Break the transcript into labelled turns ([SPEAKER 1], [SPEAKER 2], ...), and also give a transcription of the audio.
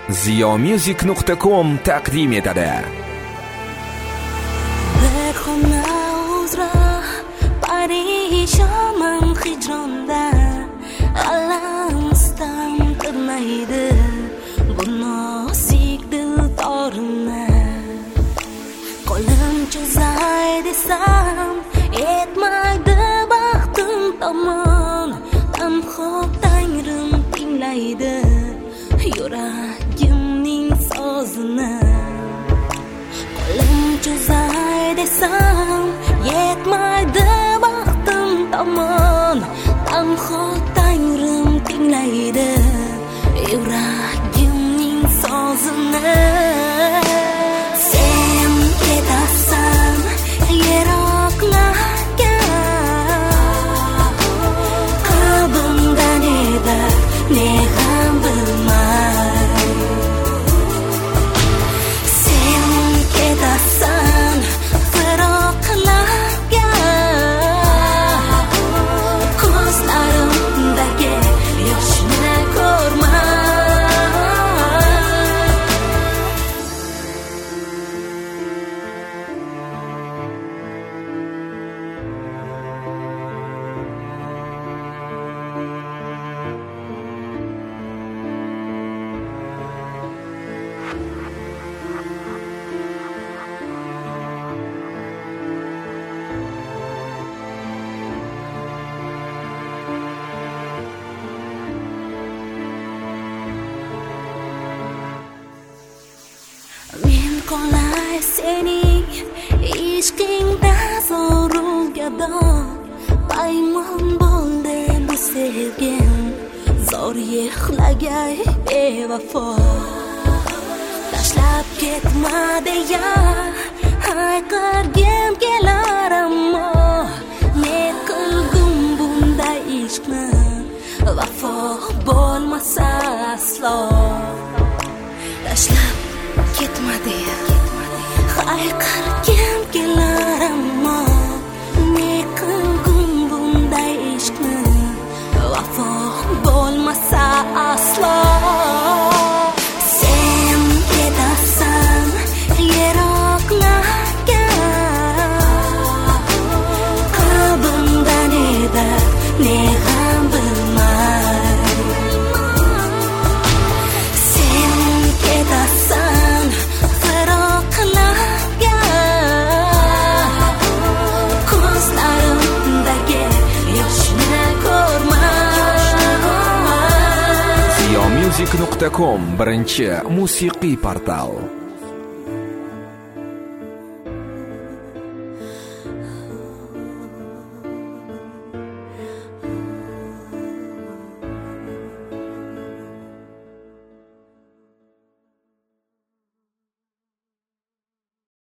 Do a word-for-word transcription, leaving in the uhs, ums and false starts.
[SPEAKER 1] ziyomusic nuqta com taqdim etadi.
[SPEAKER 2] Bir xona uzra parishonman hijronda, alamsdan qilmaydi bu nozik dildorimni. Qo'lim cho'zay desam etmaydi baxtim tomon, tanho tangrim tinglaydi yuragimning sozini. Qo'lim cho'zay desam yetmaydi baxtim tomon, tanho tangrim tinglaydi yuragimning sozini. Sen ketasan yiroqlarga, qalbimda neda ne ham bilmay. Sen ketasan firoqlarga, ko'zlarimdagi yoshni ko'rmay. Men qolay sening ishqingda zo'rugado, paymon bo'ldi bu sevgim, zor yig'lagay bevafo. Tashlab ketma deya hayqirgim kelar, ammo ne qilgum bunday ishqni, vafo bo'lmasa aslo. Tashlab ketma deya hayqirgim kelar, ammo ne qilgum bunday ishqni, vafo bo'lmasa aslo. Sen ketasan yiroqlarga, qalbimda neda ne ham bilmay. Sen ketasan firoqlarga, ko'zlarimdagi yoshni ko'rmay.
[SPEAKER 1] ziyomusic nuqta com birinchi musiqiy portal.